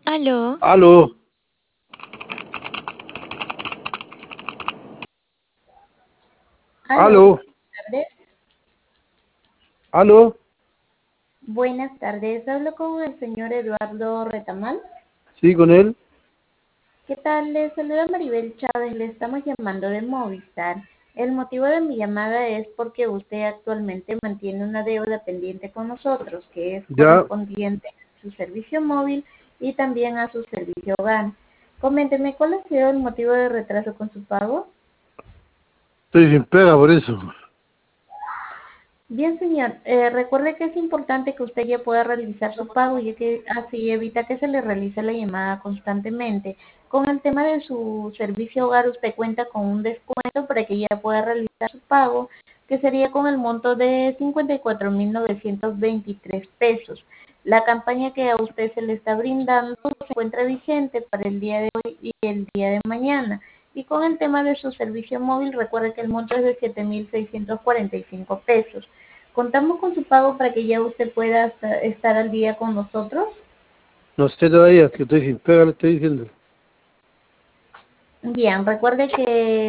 Aló, Aló, Aló, aló, buenas tardes. aló. Buenas tardes, hablo con el señor Eduardo Retamal. Sí, con él. ¿Qué tal? Le saluda Maribel Chávez, le estamos llamando de Movistar. El motivo de mi llamada es porque usted actualmente mantiene una deuda pendiente con nosotros, que es Ya, correspondiente a su servicio móvil y también a su servicio hogar. Coménteme, ¿cuál ha sido el motivo de retraso con su pago? estoy sin pega por eso. Bien, señor. Recuerde que es importante que usted ya pueda realizar su pago, ya que así evita que se le realice la llamada constantemente. Con el tema de su servicio hogar, usted cuenta con un descuento para que ya pueda realizar su pago, que sería con el monto de 54.923 pesos. La campaña que a usted se le está brindando se encuentra vigente para el día de hoy y el día de mañana. Y con el tema de su servicio móvil, recuerde que el monto es de 7.645 pesos. Contamos con su pago para que ya usted pueda estar al día con nosotros. No sé todavía, que estoy sin pega, le estoy diciendo. Bien, recuerde que